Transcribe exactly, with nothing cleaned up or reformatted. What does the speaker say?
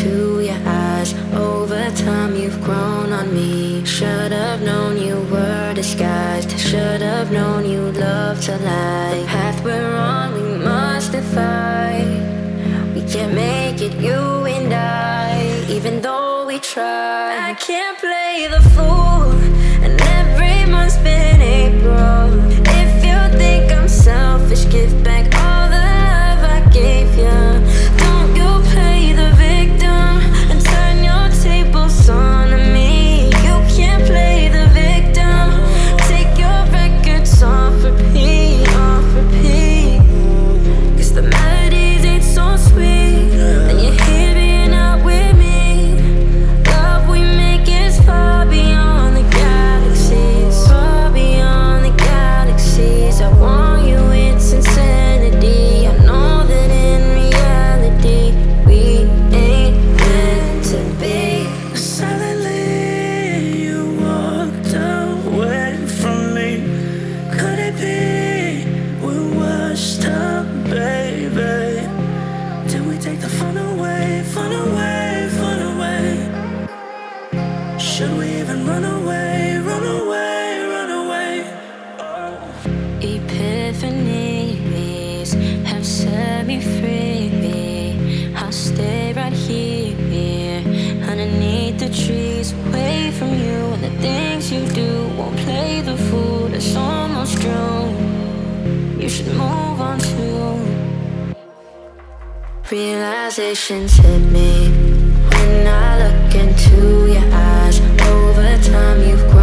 into your eyes. Over time you've grown on me. Should've known you were disguised. Should've known you'd love to lie. The path we're on we must defy. We can't make it, you and I, even though we try. I can't play the fool, and every month's been April. If you think I'm selfish, give back all the love I gave you. Don't you play the victim and turn your tables on me. You can't play the victim. Take your records off repeat, off repeat. Cause the melodies ain't so sweet, and you're here being out with me. Love we make is far beyond the galaxies, far beyond the galaxies. I want you, it's insanity. I know that in reality we ain't meant to be. Silently you walked away from me. Could it be we're washed up, baby? Did we take the fun away, fun away, fun away? Should we even run away, run away, run away? Epiphanies have set me free. I'll stay right here, underneath the trees, away from you. And the things you do won't play the fool. It's almost June, you should move on too. Realizations hit me when I look into your eyes. Over time you've